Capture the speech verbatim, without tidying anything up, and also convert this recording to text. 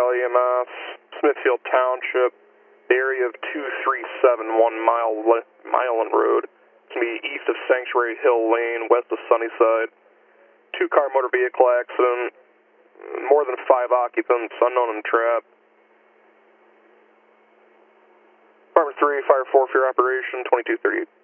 Valley E M S, Smithfield Township, area of two three seven one Mile Milan Road. It's going to be east of Sanctuary Hill Lane, west of Sunnyside. Two-car motor vehicle accident, more than five occupants, unknown and trapped. Department three, Fire four for your operation, twenty-two thirty-eight.